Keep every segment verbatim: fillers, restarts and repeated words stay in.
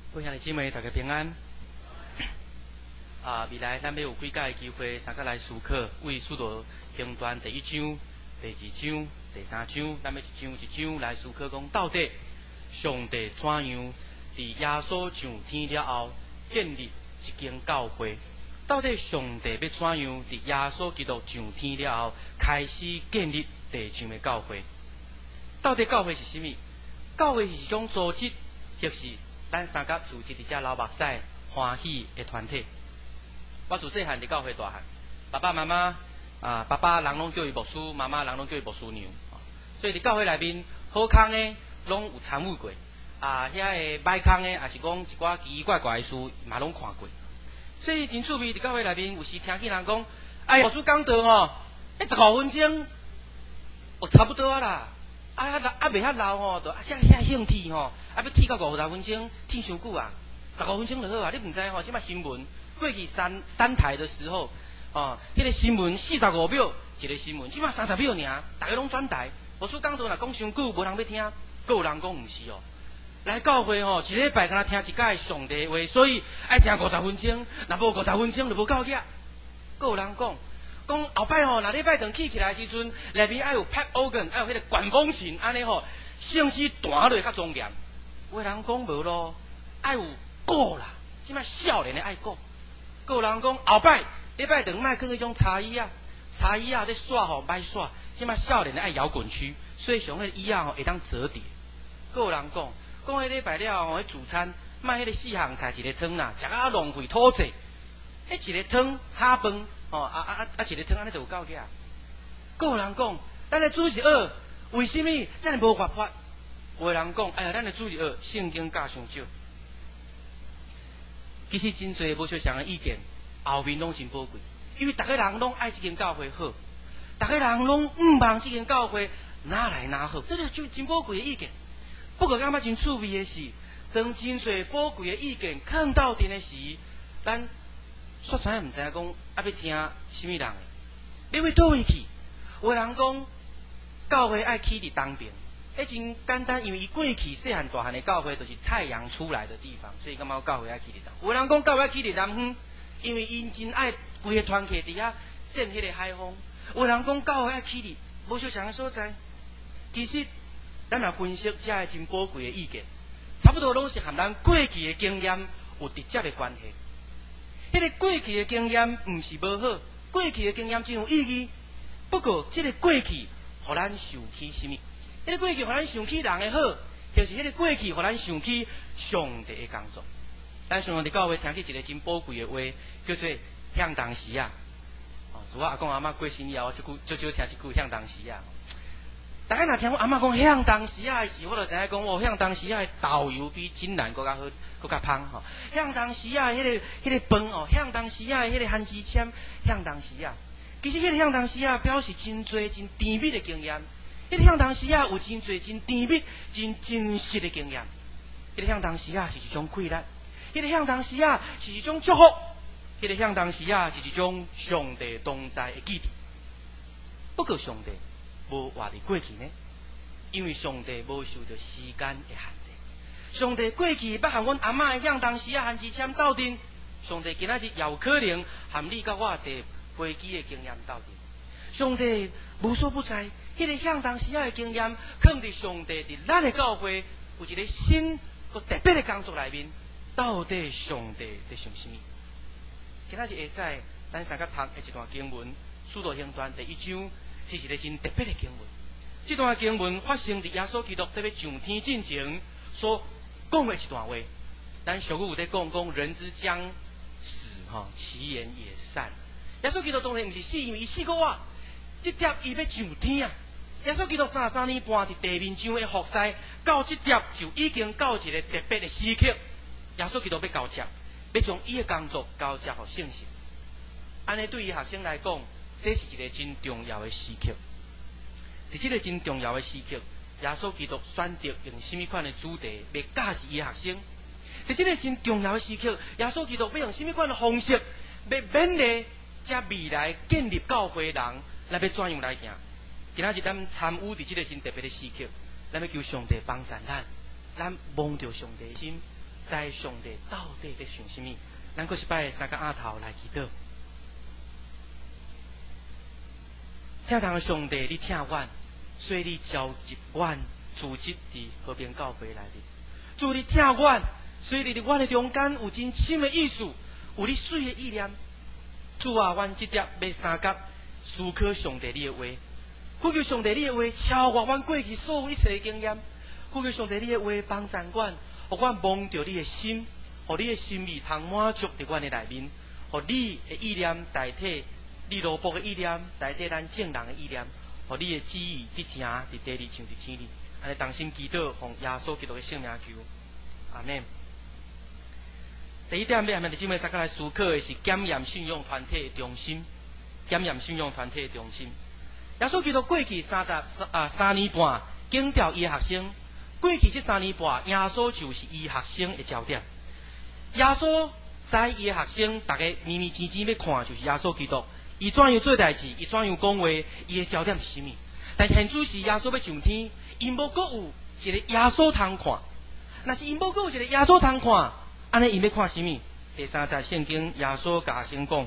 各位兄弟姊妹，大家平安。啊，未来咱要有几届的机会，三个来思考为使徒行传第一章、第二章、第三章，咱要一章一章来思考讲，到底上帝怎样伫耶稣上天了后建立一间教会？到底上帝要怎样伫耶稣基督上天了后开始建立地上的教会？到底教会是甚么？教会是一种组织，或是咱三甲组织伫遮流目屎欢喜的团体。我自细汉伫教会大汉，爸爸妈妈啊，爸爸人拢叫伊牧师，妈妈人拢叫伊牧师娘，所以伫教会内面好康的拢有参与过，啊，遐个歹康的，也是讲一寡奇奇怪怪的事，嘛拢看过。所以真趣味，伫教会内面有时听见人讲，哎，牧师讲道吼，迄十五分钟，哦，差不多啊啦。啊啊啊！袂遐老吼，就啊啥啥兴趣吼，啊要剃到五十分钟，剃伤久啊，十五分钟就好啊。你唔知吼，即摆新闻过去三三台的时候，哦，迄、那个新闻四十五秒一个新闻，即摆三十秒尔，大家拢转台。牧师讲道若讲伤久，无人要听，还有人讲唔是哦。来教会吼，一礼拜敢若听一届上帝话，所以爱听五十分钟，若无五十分钟就无够格。还有人讲。讲后摆吼，若礼拜堂起起来的时阵，内面爱有 pipe organ， 爱有迄个管风琴，安尼吼，声势弹落较庄严。有人讲无咯，爱有鼓啦，即摆少年的爱鼓。还有人讲后摆礼拜堂卖去迄种茶椅啊，茶椅啊，咧耍吼歹耍，即摆少年的爱摇滚区，所以上迄个椅啊吼会当折叠。还有人讲，讲迄礼拜了吼，迄主餐卖迄个四项菜一个汤啦，食啊浪费土济，迄一个汤炒饭。哦啊啊啊！啊一个汤安尼就有够个啊！还有人讲，咱的主是二，为什么咱无活法？有人讲，哎呀，咱的主是二，圣经教上少。其实真侪无相同的意见，后面拢真宝贵，因为逐个人拢爱这间教会好，逐个人拢唔望这间教会哪来哪好，这就真宝贵的意见。不过感觉真趣味的是，当真侪宝贵的意见看到顶的时，咱。煞知影毋知影讲，啊要听什么人的？你会倒位去？有人讲教会爱起伫东边，迄真简单，因为伊过去细汉大汉的教会就是太阳出来的地方，所以感觉教会爱起伫东。有人讲教会爱起伫南方，因为因真爱规个团契伫遐扇迄个海风。有人讲教会爱起伫无相同的所在。其实咱若分析遮个真宝贵的意见，差不多拢是和咱过去的经验有直接的关系。迄个过去的经验毋是无好，过去的经验真有意义。不过，即个过去，互咱想起什么？迄个过去，互咱想起人的好，就是迄个过去，互咱想起上帝的工作。咱上帝教会听起一个真宝贵的话，叫做向当时啊。哦，自我阿公阿嬷过身以后，我就久少少听一句向当时啊。大家若听我阿嬷讲向当时啊的时，我就知影讲哦，向当时啊的导游比真难更较好。更较芳吼，向当时啊，迄个迄个饭哦，向当时啊，迄个番薯签，向当时啊，其实迄个向当时啊，表示真多真甜蜜的经验。迄个向当时啊，有真多真甜蜜、真真实的经验。迄个向当时啊，是一种快乐；迄个向当时啊，是一种祝福；迄个向当时啊，是一种上帝同在的记忆。不过上帝无活伫过去呢，因为上帝无受到时间的限制。上帝过去捌和阮阿嬷的向当时啊，番薯签斗阵，上帝今仔日也有可能和你甲我坐飞机的经验斗阵。上帝无所不在，迄、那个向当时啊的经验，放伫上帝伫咱的教会有一个新个特别的工作内面。到底上帝在想什么？今仔日下载咱三甲读的一段经文，《使徒行传》第一章，是一个真特别的经文。这段经文发生伫耶稣基督特别上天之前所讲的一段话，咱俗语有在讲讲人之将死，哈，其言也善。耶稣基督当然毋是死，因为伊死过啊，这点伊要上天啊。耶稣基督三十三年半伫地面上的服侍，到这点就已经到一个特别的时刻。耶稣基督要交接，要将伊的工作交接互圣神。安尼对于学生来讲，这是一个真重要的时刻。伫这个真重要的时刻。耶稣基督选择用什么款的主题来教示伊的学生？在这个真重要的时刻，耶稣基督要用什么款的方式来勉励这未来建立教会的人，来要怎样来行？今仔日咱参与伫这个真特别的时刻，咱要求上帝帮助咱，咱望着上帝的心， 知上帝到底在想什么。咱过一摆三个阿头来祈祷，听堂上帝，你听阮，所以你召集阮组织伫和平教会内面。主你听阮，所以你伫阮的中间有真深的意思，有你水的意念。主啊，阮即点要三甲思考上帝你的话，呼求上帝你的话超越阮过去所有一切的经验，呼求上帝你的话帮助阮，互阮望着你的心，互你的心意通满足伫阮的内面，互你的意念代替你罗卜的意念，代替咱正人的意念，互你的旨意伫正伫地里像伫天里。安尼同心祈祷，奉耶稣基督的圣名求，阿门。第一点，要下面的姊妹大家来思考的是检验信仰团体的中心，检验信仰团体的中心。耶稣基督过去三十啊三年半警调伊的学生，过去这三年半，耶稣就是伊学生的焦点。耶稣知伊的学生，大家迷迷糊糊要看，就是耶稣基督，伊怎样做代志，伊怎样讲话，伊的焦点是什么？但现主是耶稣要上天，因无阁有一个耶稣通看。若是因无阁有一个耶稣通看，安尼伊要看什么？第三节圣经耶稣甲学生讲，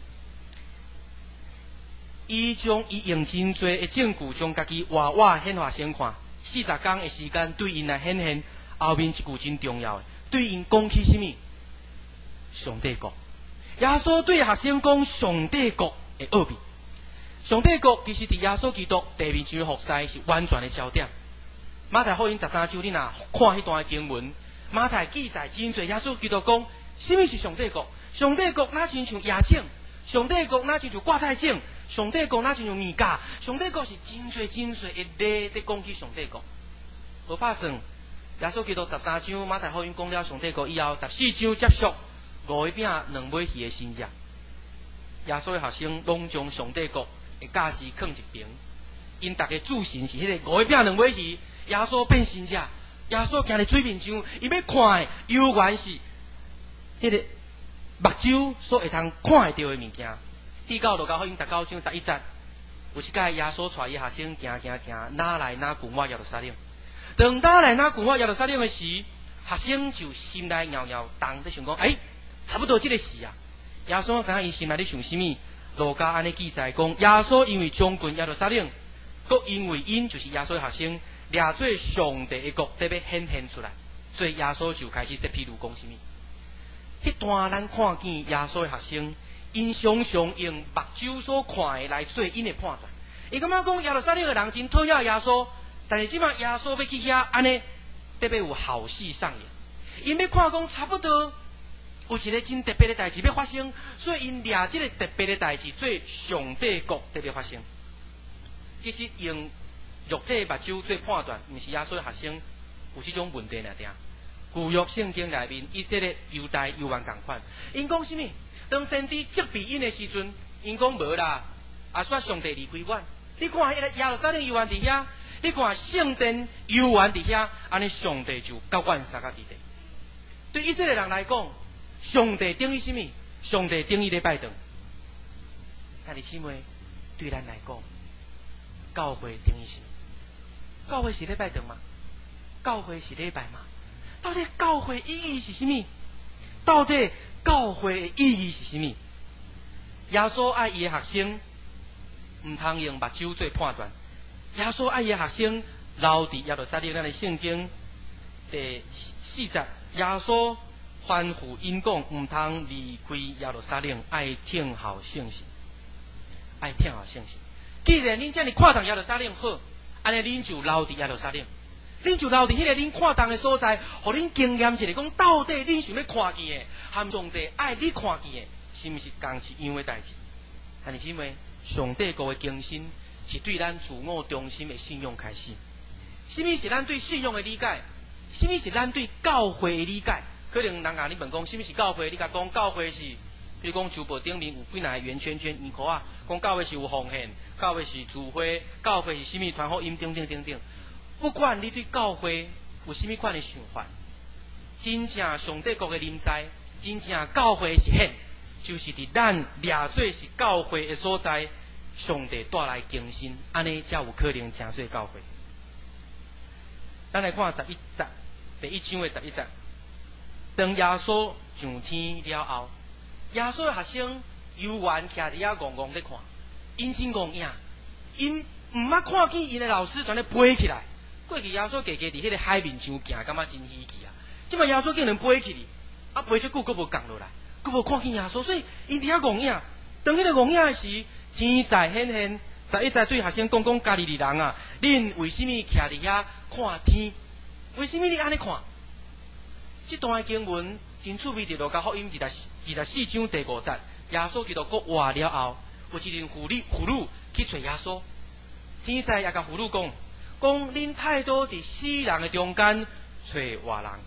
伊将伊用真多的证据，将家己活活显化先看。四十天的时间对因来显现，后面一句真重要的，对因讲起什么？上帝国。耶稣对学生讲上帝国的奥秘。上帝国其实伫耶稣基督地面上服侍是完全的焦点。马太福音十三章，你若看迄段经文，马太记载真侪耶稣基督讲，什么是上帝国？上帝国哪亲像野种？上帝国哪亲像挂太种？上帝国哪亲像米甲？上帝国是真侪真侪一例在讲起上帝国。无拍算，耶稣基督十三章马太福音讲了上帝国以后，十四章接续五饼两尾鱼的新约。耶稣的学生拢将上帝国的架势放一边，因大家主神是迄个五饼两尾鱼。耶稣变神者，耶稣行伫水面上，伊要看的永远是迄个目睭所会通看会到的物件。第九路加福音十九章十一节，有一届耶稣带伊学生行行行，哪来哪近我耶路撒冷。当哪来哪近我耶路撒冷的时，学生就心内摇摇动，在想讲，哎、欸，差不多这个时啊。耶稣知影伊心内咧想什么？路加安尼记载讲，耶稣因为将近耶路撒冷，佮因为因就是耶稣的学生。掠做上帝的国得要显现出来，所以耶稣就开始说譬如讲什么？迄段咱看见耶稣的学生，因常常用目睭所看的来做因的判断。伊感觉讲耶路撒冷的人真讨厌耶稣，但是即摆耶稣要去遐安尼，得要有好戏上演。因要看讲差不多有一个真特别的代志要发生，所以因掠这个特别的代志做上帝国得要发生。其实用肉体目睭做判断，毋是耶稣的学生有这种问题尔定。旧约圣经内面，以色列、犹大、犹原共款。因讲什么？当先知责备因的时阵，因讲无啦，啊说上帝离开阮。你看迄个耶路撒冷犹原伫遐，你看圣殿犹原伫遐，安尼上帝就甲阮三个伫地。对以色列人来讲，上帝等于什么？上帝等于礼拜堂。但是姊妹，对咱来讲，教会等于什么？教会是礼拜堂吗？教会是礼拜吗？到底教会意义是什么？到底教会的意义是什么？耶稣爱伊的学生，唔通用目睭做判断。耶稣爱伊的学生留伫耶路撒冷，咱的圣经第四节，耶稣吩咐因讲，唔通离开耶路撒冷，爱听候圣神，爱听候圣神。既然恁遮尔看重耶路撒冷好。安尼，恁就留伫耶路撒冷，恁就留伫迄个恁看重的所在，互恁经验一下，讲到底恁想要看见的，含上帝爱你看见的，是毋是同一样的代志？但是姊妹，上帝国的更新是对咱自我中心的信仰开始。什么是咱对信仰的理解？什么是咱对教会的理解？可能人甲你问讲，什么是教会？你甲讲教会是，比如讲球报顶面有几若个圆圈圈、圆箍啊，讲教会是有奉献。教会是聚会，教会是什么团福音等等等等。不管你对教会有什么款的想法，真正上帝国的临在，真正教会的实现，就是伫咱掠做是教会的所在，上帝带来更新，安尼才有可能成做教会。咱来看十一节，第一章的十一节。 当耶稣上天了后，耶稣的学生游玩徛伫遐戆戆咧看，因真戆影，因毋捌看见因的老师全咧飞起来。过去耶稣家家伫迄个海面上行，感觉真稀奇啊！即摆耶稣竟然飞起哩，啊飞遮久，佫无降落来，佫无看见耶稣，所以因伫遐戆影。当迄个戆影的时，天使显现，才一再对学生讲讲家己的人啊，恁为什么徛伫遐看天？为什么你安尼看？这段经文真趣味，伫路加福音二十二十四章第五节，耶稣基督国活了后，有一阵妇女妇女去找耶稣，天使也甲妇女讲，讲恁太多伫死人的中间找活人，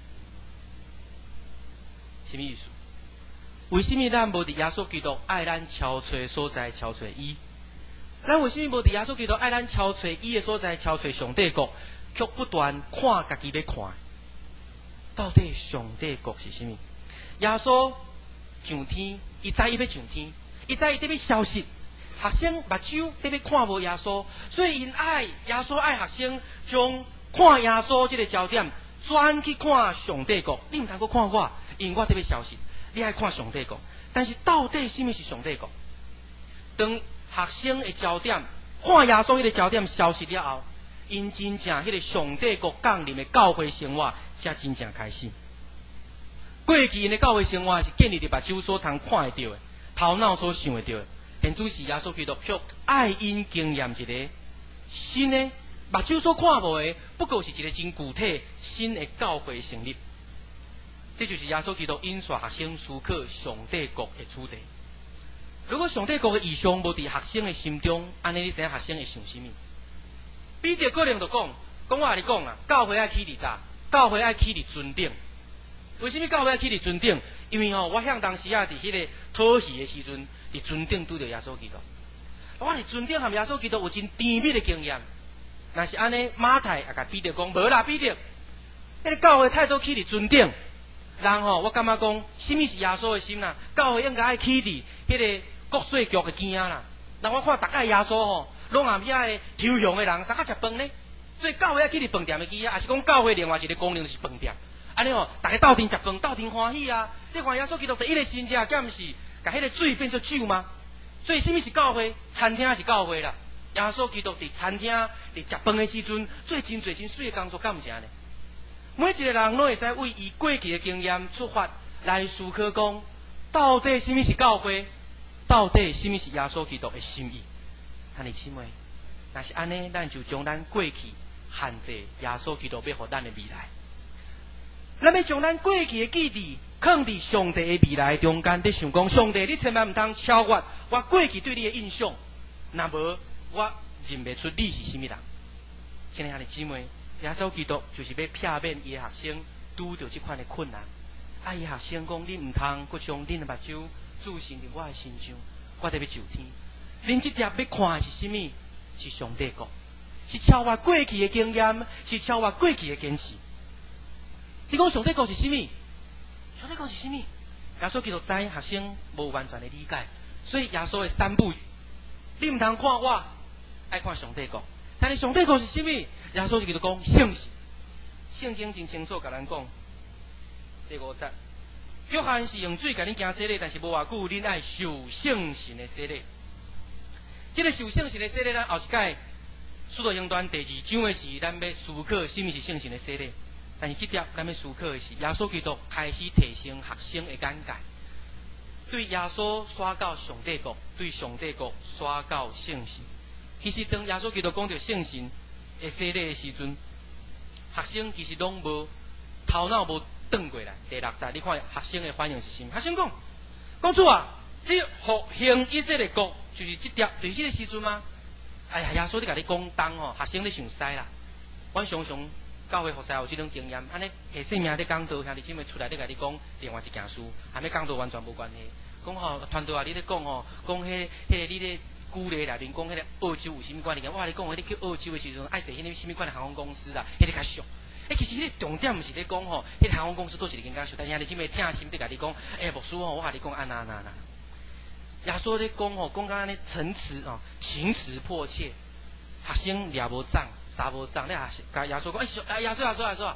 什么意思？为什么咱无伫耶稣基督爱咱超找所在超找伊？咱为什么无伫耶稣基督爱咱超找伊的所在超找上帝国，却不断看家己咧看？到底上帝国是什么？耶稣上天，伊知伊要上天，伊知伊得要消失。学生目睭得要看无耶稣，所以因爱耶稣爱学生，将看耶稣这个焦点转去看上帝国。你唔通阁看我，因我得要消失。你爱看上帝国，但是到底什么是上帝国？当学生的焦点看耶稣迄个焦点消失了后，因真正迄个上帝国降临的教会生活才真正开始。过去因的教会生活是建立伫目睭所通看会到的，头脑所想会到的。现主是耶稣基督却爱因经验一个新的目睭所看无的，不过是一个真具体新的教会成立。这就是耶稣基督引率学生思考上帝国的主题。如果上帝国的意象无伫学生的心中，安尼你知影学生会想什么？彼得可能就讲，讲我甲你讲啊，教会爱起伫搭，教会爱起伫尊顶。为什么教会爱起伫尊顶？因为吼、哦，我向当时啊，伫迄个讨戏的时阵，伫尊顶拄着耶稣基督。我伫尊顶和耶稣基督有真甜蜜的经验。若是安尼，马太也甲彼得讲，无啦，彼得，迄个教会太多起伫尊顶。人吼、哦，我感觉讲，什么是耶稣的心啦？教会应该爱起伫迄个国税局的镜啦。人我看大概耶稣吼，拢含遐个抽象的人，啥个食饭呢？所以教会爱起伫饭店的机啊，也是讲教会另外一个功能就是饭店。安尼吼，大家斗阵食饭，斗阵欢喜啊！你看耶稣基督第一个神迹，敢毋是甲迄个水变做酒吗？所以什么是教会？餐厅是教会啦。耶稣基督伫餐厅伫食饭的时阵，做真侪真水的工作，敢毋是安尼？每一个人拢会使为伊过去的经验出发来思考，讲到底什么是教会？到底什么是耶稣基督的心意？安尼姊妹，若是安尼，咱就将咱过去限制耶稣基督要互咱的未来。咱要将咱过去的记忆放伫上帝的未来中间，伫想讲上帝，你千万唔通超越我过去对你的印象，若无我认不出你是什么人。亲爱的姊妹，耶稣基督就是要避免伊的学生拄到这款的困难。啊，伊学生讲，你唔通阁将恁的目睭注视伫我的身上，我得要上天。恁这条要看的是什么？是上帝国，是超越过去的经验，是超越过去的坚持。你讲上帝国是什么？上帝国是什么？耶稣基督知学生无完全的理解，所以耶稣的三不语，你唔通看我，爱看上帝国。但是上帝国是什么？耶稣基督讲圣事。圣经真清楚甲咱讲，第五节，约翰是用水甲恁行洗礼，但是无偌久，恁爱受圣神的洗礼。这个受圣神的洗礼，咱后一届使徒行传第二章的时，咱要思考什么是圣神的洗礼。但是这点咱要思考的是，耶稣基督开始提升学生的眼界，对耶稣刷到上帝国，对上帝国刷到圣神。其实当耶稣基督讲到圣神的洗礼的时阵，学生其实拢无头脑无转过来。第六节，你看学生的反应是什么？学生讲：“公主啊，你复兴以色列国，就是这点，就是这个时阵吗？”哎呀，耶稣你甲你讲当哦，学生你想使啦。阮常常教会服侍有这种经验，安尼下生命咧讲道，兄弟姊妹出来咧甲你讲另外一件事，还没讲道完全无关系。讲吼，团队啊，你咧讲吼，讲迄、那个、迄、那个你咧鼓励内面讲迄个澳洲有啥物关系？我话你讲，你去澳洲的时阵，爱坐迄个啥物款的航空公司啦，迄个较俗。诶，其实迄个重点毋是咧讲吼，迄个航空公司都是更加俗，但是兄弟姊妹听心伫甲你讲，诶、欸，牧师吼，我甲你讲安那安那安那。耶稣咧讲吼，讲到安尼陈词哦，情词迫切。学生掠无账，啥无账？你学甲耶稣讲，哎、欸，耶稣耶稣耶稣啊！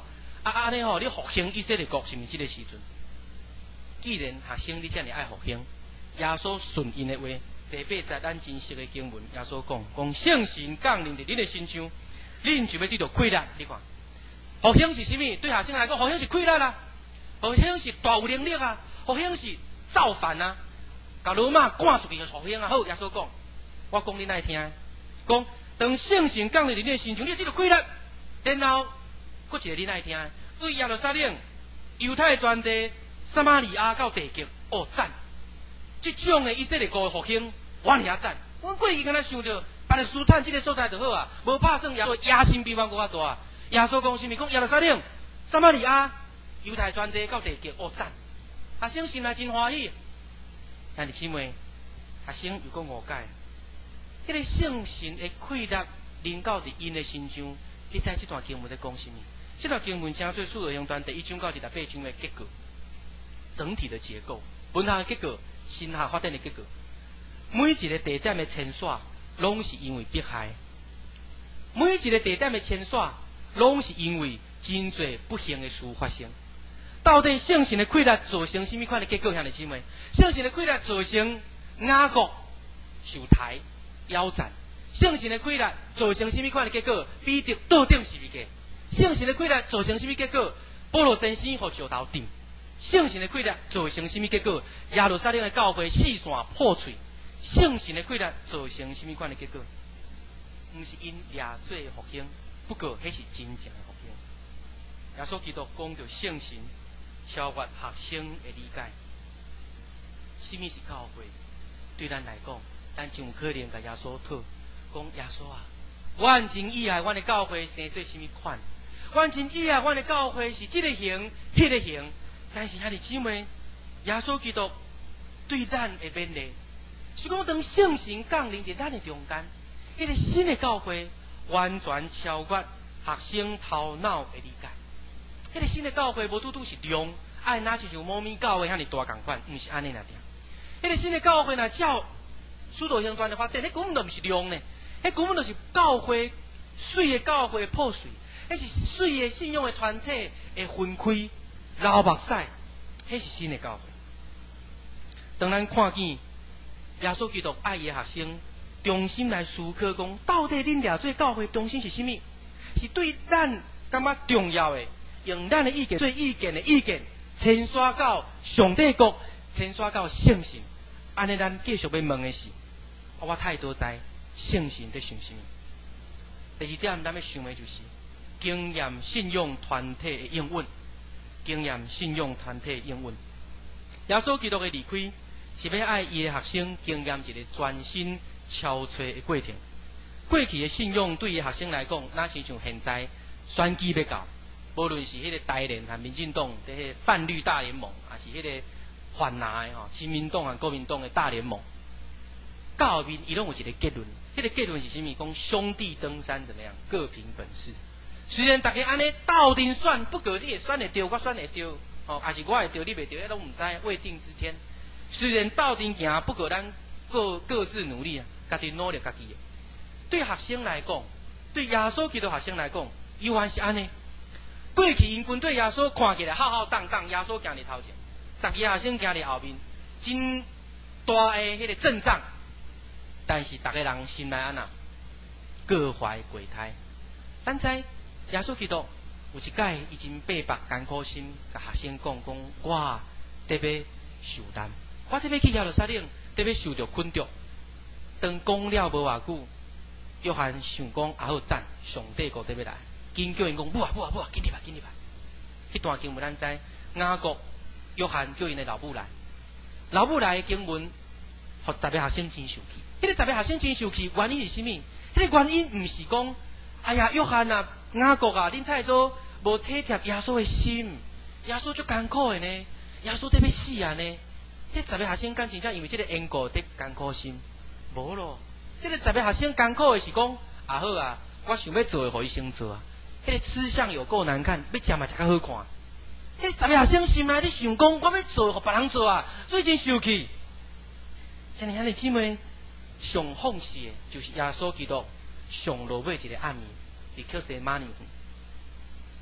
啊啊尼吼，你复兴以色列国是毋是即个时阵？既然学生你遮尔爱复兴，耶稣顺因的话，第八节咱真实的经文，耶稣讲讲圣神降临伫恁的身上，恁就要得到快乐。你看，复兴是啥物？对学生来讲，复兴是快乐啊，复兴是大有能力啊，复兴是造反啊，甲罗马赶出去就复兴啊。好，耶稣讲，我讲恁爱听，讲当圣神降临伫恁的身上，你就得到快乐。然后，搁一个恁爱听，对耶路撒冷、犹太全地、撒玛利亚到地极，哦赞！这种的以色列国的复兴，我也赞。阮过去敢若想着巴勒斯坦这个所在就好啊，无拍算耶稣野心比阮搁较大。耶稣讲什么？讲耶路撒冷、撒玛利亚、犹太全地到地极，哦赞！学生心内真欢喜。但是姊妹，学生又讲误解，迄、那个圣神的快乐临到伫因的身上。你知这段经文在讲什么？这段经文讲做使徒行传第一章到第十八章的结构，整体的结构，本校的结构，新校发展的结构。每一个地点的牵线，拢是因为迫害；每一个地点的牵线，拢是因为真侪不幸的事发生。到底圣神的快乐造成什么款的结果？兄弟姊妹，圣神的快乐造成雅各受抬腰斩。圣神的快乐造成什么款的结果？彼得倒顶十字架。圣神的快乐造成什么结果？保罗先生互石头钉。圣神的快乐造成什么结果？耶路撒冷的教会四散破碎。圣神的快乐造成什么款的结果？不是因掠罪复兴，不过迄是真正的复兴。耶稣基督讲到圣神超越学生的理解。什么是教会？对咱来讲，咱就有可能甲耶稣讨。讲耶稣啊，阮真以爱阮的教会生做什么款？阮真以爱阮的教会是这个型、迄、那个型。但是兄弟姊妹，耶稣基督对咱的勉励，是讲当圣神降临伫咱的中间，迄、那个新的教会完全超越学生头脑的理解。迄、那个新的教会无拄拄是量，爱哪就像猫咪教会遐尼大共款，毋是安尼啦点。迄、那个新的教会若照使徒行传的发展，迄根本就毋是量呢。迄根本就是教会水的教会破碎，迄是水的信用的团体的分开、流目屎，迄是新的教会。当咱看见耶稣基督爱伊的学生，重新来思考讲，到底恁俩做教会中心是什么？是对咱感觉重要的，用咱的意见做意见的意见，牵刷到上帝国，牵刷到圣神。安尼，咱继续要问的是，我太多知。圣神在想什么？第二点，咱要想的就是经验信用团体的应允。经验信用团体的应允。耶稣基督的离开，是要爱伊的学生经验一个全新超脱的过程。过去的信用对于学生来讲，哪是像现在选举要到，无论是迄个台联和民进党的迄个泛绿大联盟，还是迄个泛蓝的吼，亲民党和国民党的大联盟。到后面，伊拢有一个结论，迄、那个结论是什么？讲兄弟登山怎么样？各凭本事。虽然大家安尼斗阵选，不过你会选会着，我选会着，哦，还是我会着，你袂着，迄拢唔知，未定之天。虽然斗阵行，不过咱各各自努力啊，家己努力家己的。对学生来讲，对耶稣基督学生来讲，依然是安尼。过去因军队耶稣看起来浩浩荡荡，耶稣行伫头前，十个学生行伫后面，真大的迄个阵仗。但是，大家人心内安那各怀鬼胎。咱知耶稣基督有一届，伊真白白艰苦心，甲学生讲讲，我得要受难，我得要去耶路撒冷，得要受着困着。当讲了无偌久，约翰想讲也好赞，上帝国得要来，紧叫因讲，不啊不啊不啊，紧入来紧入来。迄段经文咱知，雅各、约翰叫因的老母来，老母来的经文，互十个学生真受气。迄、那个十个学生真受气，原因是什么？迄、那个原因唔是讲，哎呀，约翰啊、雅各啊，恁太多无体贴耶稣的心，耶稣足艰苦的呢，耶稣得要死啊呢。迄十个学生敢真正因为这个缘故得艰苦心，无咯。这个十个学生艰苦的是讲，啊好啊，我想要做的，互伊先做啊。迄、那个吃相有够难看，要食嘛食较好看。迄、那个十个学生心内咧想讲，我要做，互别人做啊，所以真受气。像你兄弟姊妹。上讽刺的，就是耶稣基督上落尾一个暗暝，伫克西马尼园。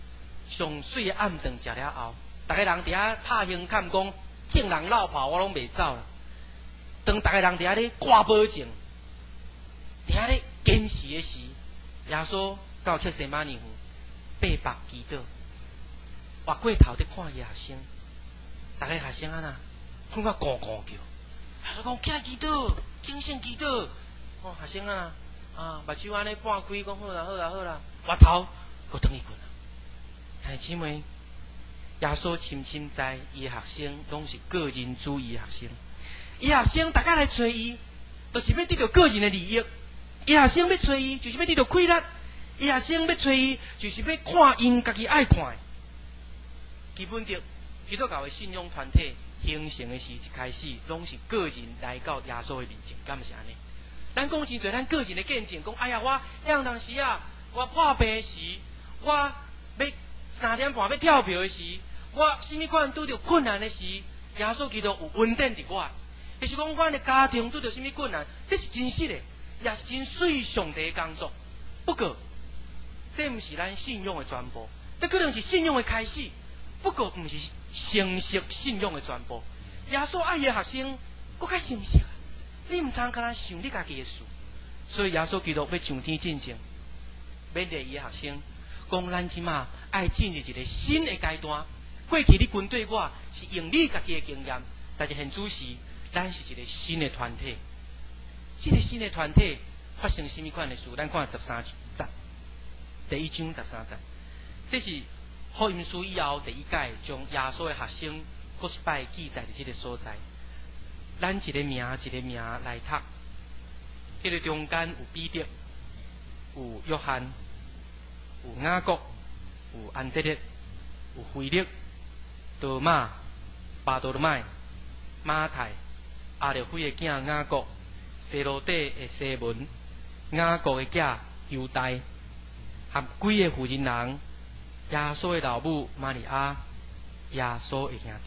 上水的暗顿食了后，大家人伫遐拍胸看讲，正人落跑我拢袂走啦。当大家人伫遐咧挂保证，伫遐咧坚持的时，耶稣到克西马尼湖八百祈祷，划过头伫看伊学生，大家学生啊呐，看到咕咕叫，耶稣讲起来祈祷，警醒祈祷，哦学生啊呐，啊目睭安尼半开，讲好啦好啦好啦，滑头搁转去困啦。兄弟姊妹，耶稣深深知伊学生拢是个人主义学生。伊学生大家来找伊，就是要得到个人的利益。伊学生要找伊，就是要得到快乐。伊学生要找伊，就是要看因家己爱看的。基本的基督教的信仰团体形成的时，一开始拢是个人来到耶稣的面前，敢是安尼？咱讲真侪，咱个人的见证，讲哎呀，我迄当时啊，我破病时，我要三点半要跳票的时，我甚物款拄着困难的时，耶稣基督有稳定伫我。就是讲，阮的家庭拄着甚物困难，这是真实的，也是真水上帝的工作。不过，这毋是咱信仰的全部，这可能是信仰的开始。不过，毋是成熟信仰的全部。耶稣爱伊的学生，搁较成熟。你毋通干那想你家己的事。所以耶稣基督要上天进前，勉励伊的学生，讲咱即马爱进入一个新的阶段。过去你跟对我是用你家己的经验，但是现主时。咱是一个新的团体，这个新的团体发生什么款的事？咱看十三节，第一章十三节，这是福音书以后第一届将耶稣的学生搁一摆记载伫这个所在。咱一个名一个名来读，这个中间有彼得，有约翰，有雅各，有安德烈，有腓力，多马，巴多罗买，马太。阿列菲的囝雅各，西罗底的西门，雅各的囝犹大，和几个负责人，耶稣的老母玛利亚，耶稣的兄弟，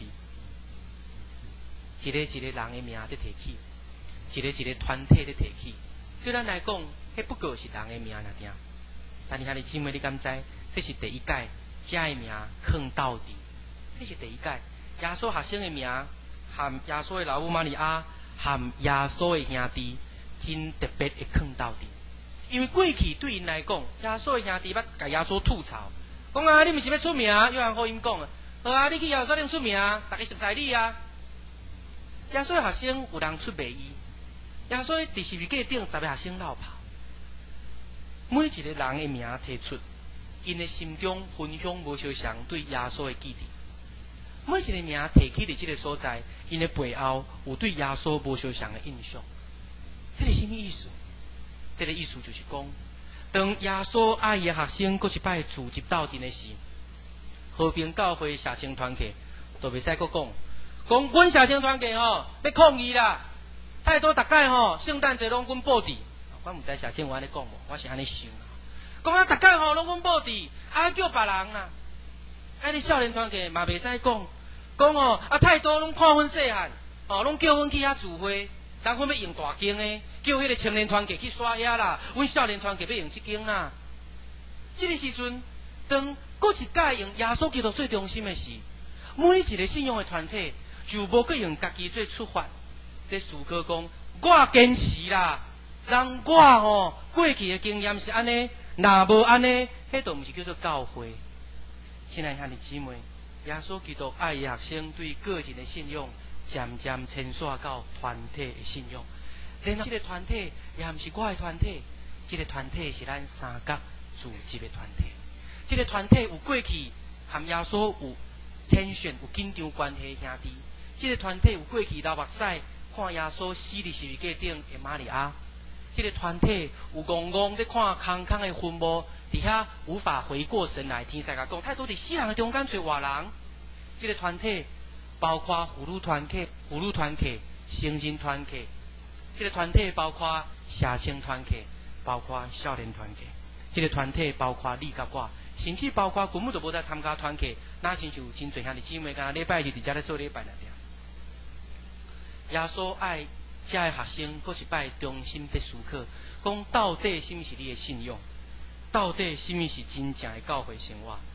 一个一个人的名在提起，一个一个团体在提起。对咱来讲，迄不过是人的名尔定。但是兄弟姊妹，你敢知？这是第一届，这的名放到底。这是第一届，耶稣学生的名。含耶稣的老母玛利亚，含耶稣的兄弟，真特别会放到底。因为过去对因来讲，耶稣的兄弟捌甲耶稣吐槽，讲啊，你毋是要出名？约翰福音讲啊，好啊，你去耶路撒冷出名，大家熟悉你啊。耶稣的学生有人出卖伊，耶稣第十二架顶十个学生落跑，每一个人的名提出，因的心中分享无相像对耶稣的记忆。每一个名提起伫这个所在，因的背后有对耶稣无相像的印象。这是什么意思？这个意思就是讲，当耶稣爱伊的学生搁一摆聚集到阵的时，和平教会社青团体都袂使搁讲，讲阮社青团体吼要抗议啦，太多大概吼圣诞节拢阮布置，我毋知社青有安尼讲无，我是安尼想。讲啊，大概吼拢阮布置，啊叫别人啦，啊你少年团体嘛袂使讲。讲哦，啊太多拢看阮细汉，哦，拢叫阮去遐聚会，人阮要用大间的，叫迄个青年团体去耍遐啦，阮少年团体要用即间啦。这个时阵，当搁一届用耶稣基督最中心的时，每一个信仰的团体就无搁用家己做出发，在思考讲，我坚持啦，人我哦过去的经验是安尼，若无安尼，迄都毋是叫做教会。亲爱兄弟姊妹。耶稣基督爱学生对个人的信仰，渐渐牵涉到团体的信仰。然后，这个团体也毋是我的团体，这个团体是咱三角组织的团体。这个团体有过去和耶稣有天选有紧张关系的兄弟。这个团体有过去流目屎看耶稣死伫十字架顶的玛利亚。这个团体有戆戆在看空空的坟墓。底下无法回过神来，听世界讲太多伫死人的中间找活人。这个团体包括妇女团体、妇女团体、成人团体。这个团体包括社青团体，包括少年团体。这个团体包括你甲我，甚至包括根本就无在参加团体，那亲像有真侪兄弟姊妹，敢若礼拜日伫遮咧做礼拜来点。耶稣爱遮的学生，搁一摆中心的思考，讲到底什么是你的信仰？到底什么是真正的教会生活？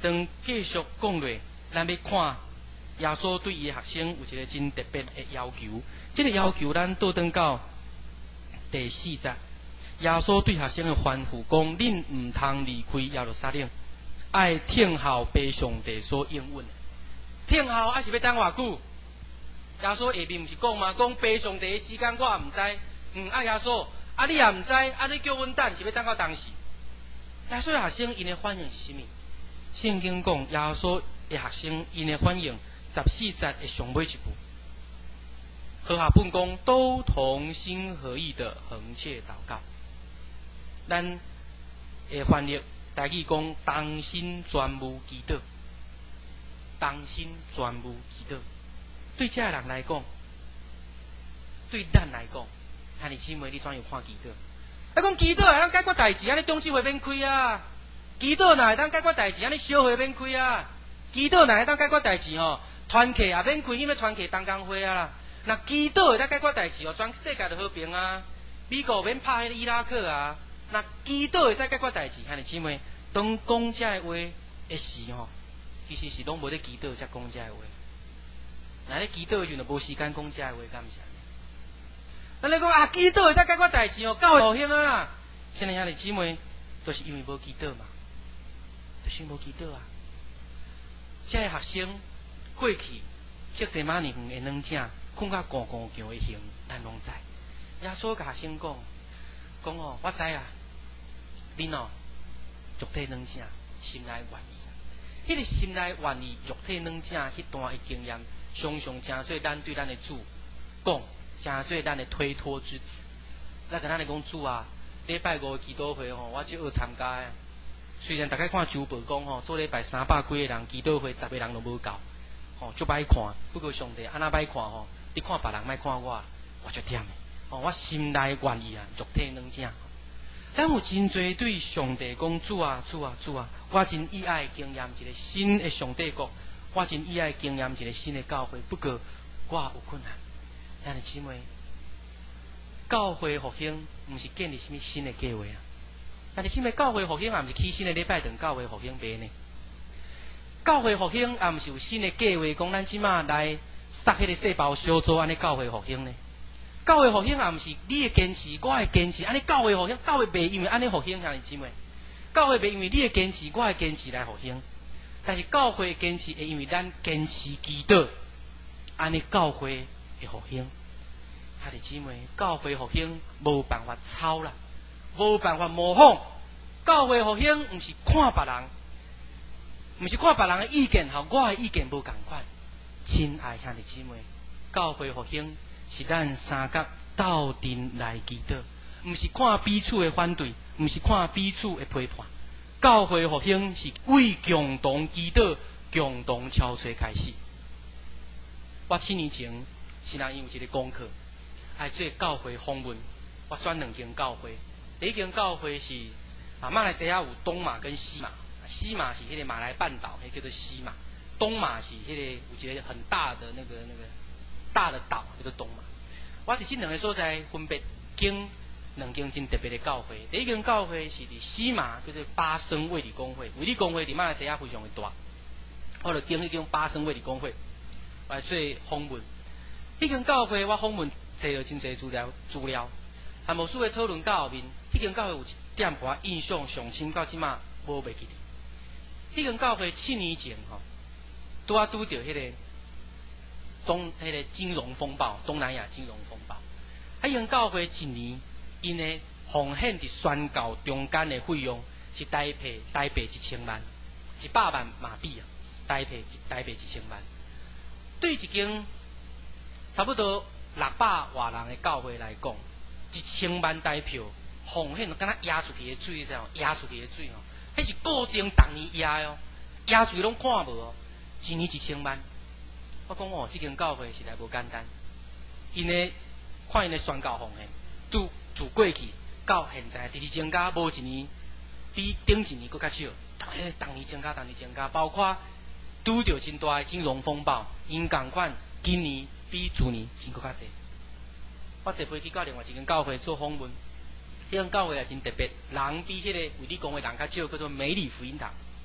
当继续讲落，咱要看耶稣对伊学生有一个真特别的要求。这个要求，咱倒转到第四节，耶稣对学生的吩咐讲：恁唔通离开耶路撒冷，爱听候被上帝所应允。听候还是要等偌久？耶稣下面毋是讲嘛，讲被上帝的时间我也毋知。嗯，啊耶稣，啊你也毋知，啊你叫阮等是要等到当时？耶稣的学生因的反应是啥物？圣经讲耶稣的学生因的反应，十四节的上尾一句，和合本讲都同心合意的横切祷告。咱的翻译台语讲同心全无祈祷，同心全无祈祷。对这个人来讲，对咱来讲，兄弟姊妹，你怎样看祈祷？啊，讲祈祷会当解决代志，安尼中纪会免开啊！祈祷哪会当解决代志，安尼小会免开啊！祈祷哪会当解决代志吼？团契也免开，因为团契同工会啊啦。那祈祷会当解决代志哦，全世界都和平啊！美国免拍迄个伊拉克啊！那祈祷会使解决代志，兄弟姊妹，当讲这话的时吼，其实是拢无咧祈祷才讲这话。那咧祈祷的时阵，无时间讲这话，敢毋是？咱咧讲啊，祈祷会使解决代志哦，教会好兴啊！现在兄弟姊妹，都是因为无祈祷嘛，就是无祈祷啊。这个学生过去克西马尼园的软正，困到高高强的形，咱拢知。耶稣甲学生讲，讲哦，我知啊，恁哦，肉体软正，心内愿意。迄、那个心内愿意，肉体软正，迄段的经验，常常诚做咱对咱的主讲。诚做咱的推脱之词。咱甲咱来讲主啊，礼拜五祈祷会吼，我就学参加诶。虽然大家看周报讲吼，做礼拜三百几个人祈祷会，十个人都无够，吼就歹看。不过上帝安那歹看吼，你看别人莫看我，我就忝诶。吼，我心内愿意啊，肉体软正。咱有真侪对上帝讲主啊，主啊，主啊，我真意爱经验一个新的上帝国，我真意爱经验一个新的教会。不过我有困难。兄弟姊妹，教会复兴毋是建立什么新的计划啊！兄弟姊妹，教会复兴也毋是起新的礼拜堂，教会复兴袂呢？教会复兴也毋是有新的计划，讲咱即马来杀迄个细胞小组，安尼教会复兴呢？教会复兴也毋是你会坚持，我会坚持，安尼教会复兴，教会袂因为安尼复兴，兄弟姊妹，教会袂因为你会坚持，我会坚持来复兴，但是教会坚持会因为咱坚持祈祷，安尼教会会复兴。兄弟姊妹，教会复兴无办法抄啦，无办法模仿。教会复兴毋是看别人，毋是看别人的意见，和我的意见无共款。亲爱兄弟姊妹，教会复兴是咱三角斗阵来祈祷，毋是看彼此的反对，毋是看彼此的批判。教会复兴是为共同祈祷、共同敲吹开始。我七年前是人有一个功课。爱做教会访问，我选两间教会。第一间教会是啊，马来西亚有东马跟西马，西马是迄个马来半岛，迄叫做西马；东马是迄个有一个很大的那个那个大的岛，叫做东马。我伫这两个所在分别经两间真特别的教会。第一间教会是伫西马，叫做巴生卫理公会。卫理公会伫马来西亚非常的大，我就经迄间巴生卫理公会来做访问。迄间教会我访问。找到真侪资料，资料，啊，无数的讨论到后面，迄间教会有一点互我印象上深，到即马无袂记得。迄间教会七年前吼，拄啊拄着迄个东迄、那个金融风暴，东南亚金融风暴。啊，迄间教会一年因的奉献伫宣教中间的费用是台币台币一千万，一百万马币啊，台币台币一千万。对一间差不多六百外人的教会来讲，一千万台票奉献，敢若压出去的水，知影？压出去的水哦，迄是固定逐年压哦，压出去拢看无哦，一年一千万。我讲哦，这间教会实在无简单，因的看因的宣教奉献，拄自过去到现在，直直增加，无一年比顶一年佫较少，诶，逐年增加，逐年增加，包括拄着真大的金融风暴，因共款今年。比去年真佫较济。我坐飞机到另外一间教会做访问，迄间教会也真特别，人比迄个卫理公会人较少，叫做美里福音堂。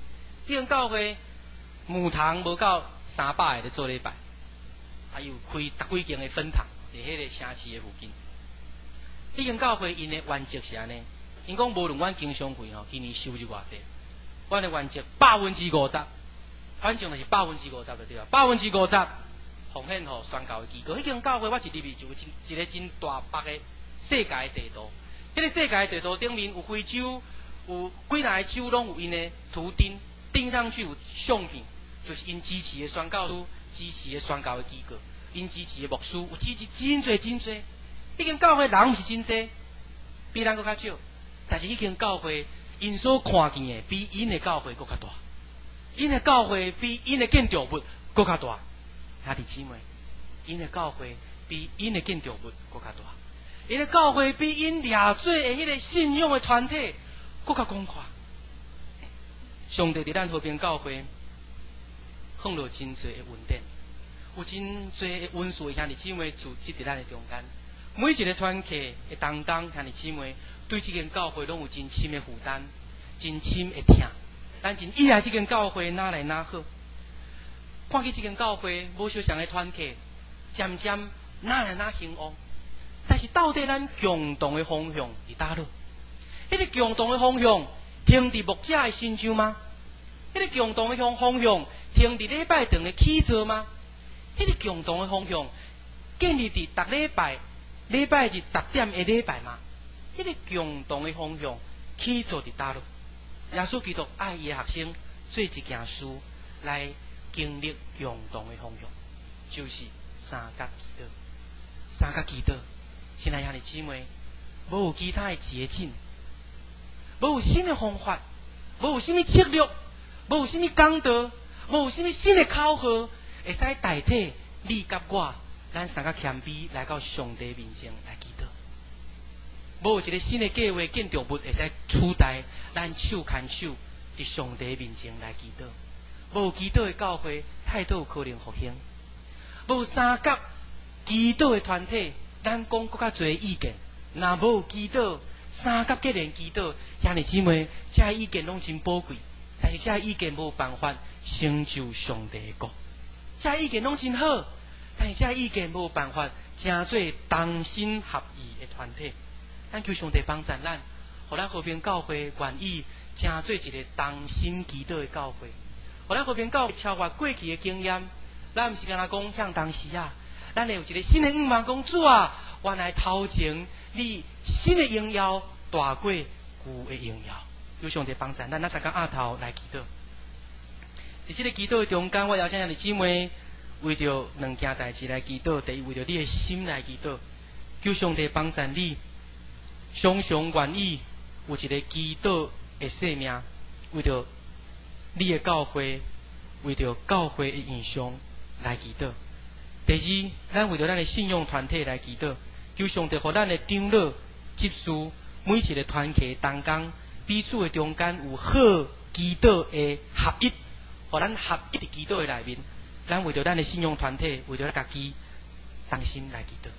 迄间教会牧堂无够三百个咧做礼拜，还有开十几间的分堂，伫迄个城市的附近。迄间教会因的原则是安尼，因讲无论阮经商会吼，今年收入偌济，阮的原则百分之五十，反正就是百分之五十就对啦，百分之五十奉献互宣教的机构。迄间教会我一入去就有一一个真大北的世界的地图，迄、那个世界的地图顶面有非洲，有几若个州拢有因的图钉，钉上去有相片，就是因支持的宣教师、支持的宣教的机构、因支持的牧师，有支持真侪真侪。迄间教会人毋是真侪，比咱搁较少，但是迄间教会因所看见的比因的教会搁较大，因的教会比因的建筑物搁较大。兄弟姊妹，因的教会比因的建筑物搁较大，因的教会比因掠做的迄个信仰的团体搁较广阔。上帝伫咱和平教会放落真侪的恩典，有真侪的恩赐兄弟姊妹组织伫咱的中间。每一个团契的同工兄弟姊妹对这间教会拢有真深的负担，真深的疼。咱真依赖这间教会哪来哪好。看起这间教会无相像的团契，渐渐哪来哪兴旺。但是到底咱共同的方向伫倒落？迄、那个共同的方向停伫牧者的身上吗？迄、那个共同的方方向停伫礼拜堂的起座吗？迄、那个共同的方向建立伫逐礼拜礼拜日十点的礼拜吗？迄、那个共同的方向起座伫倒落？耶稣基督爱伊的学生做一件事来经历共同的方向，就是三角祈祷。三角祈祷，亲爱兄弟姊妹，无有其他的捷径，无有新的方法，无有什么策略，无有什么讲道，无有什么新的口号，会使代替你甲我，咱三角谦卑来到上帝面前来祈祷。无有一个新的计划建筑物会使取代咱手牵手伫上帝面前来祈祷。无有祈祷的教会，太多有可能复兴；无有三角祈祷的团体，咱讲更较侪意见。若无有祈祷，三角结连祈祷，兄弟姊妹，这意见拢真宝贵，但是这意见无办法成就上帝的国。这意见拢真好，但是这意见无办法成做同心合意的团体。咱求上帝帮助咱，互咱和平教会愿意成做一个同心祈祷的教会。互咱和平教会超越过去的经验，咱毋是干那讲向当时啊，咱会有一个新的愿望，讲主啊，原来头前你新的荣耀大过旧的荣耀。有上帝帮助，咱那三个阿头来祈祷。伫这个祈祷的中间，我邀请兄弟姊妹为着两件代志来祈祷。第一，为着你的心来祈祷，求上帝帮助你，常常愿意有一个祈祷的生命，为着你的教会，为着教会的印象来祈祷。第二，咱为着咱的信仰团体来祈祷，求上帝互咱的长老、执事每一个团契同工彼此的中间有好祈祷的合一，互咱合一的祈祷的内面，咱为着咱的信仰团体，为着咱家己同心来祈祷。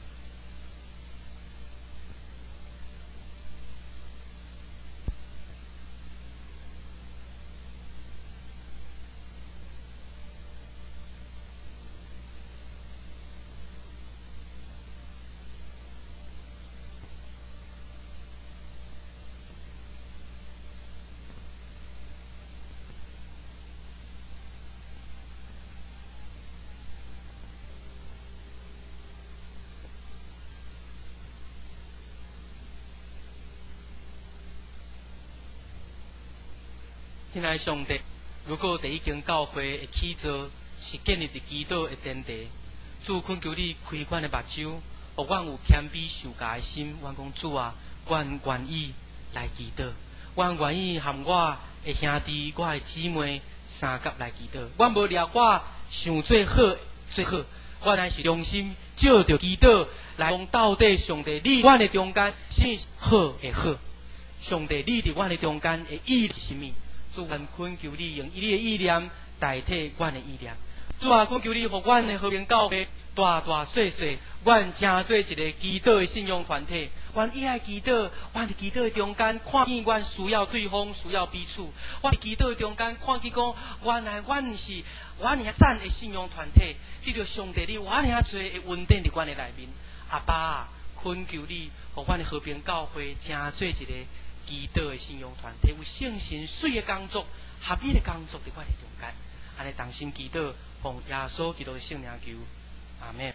亲爱的上帝，如果第一间教会的起座是建立伫祈祷的前提，主恳求你开阮的目睭，互阮有谦卑受教的心。阮讲主啊，阮愿意来祈祷，阮愿意含我的兄弟、我的姊妹三角来祈祷。阮无聊我想最好最好，我乃是良心照着祈祷来讲，到底上帝你阮的中间是好的好，上帝你伫阮的中间的意义是甚么？主啊，恳求你用你的意念代替阮的意念。主啊，恳求你，互阮的和平教会大大细细，阮成做一个祈祷的信仰团体。 阮也爱祈祷，阮伫祈祷的中间，看见阮需要对方，需要彼此。阮伫祈祷的中间，看见讲，原来阮是阮尔赞的信仰团体，得到上帝你我尔侪的稳定伫阮的内面。阿爸啊，恳求你，互阮的和平教会，成做一个祈祷的信仰团体，有圣神水的工作，合一的工作伫阮的中间。安尼同心祈祷，奉耶稣基督的圣名求，阿门。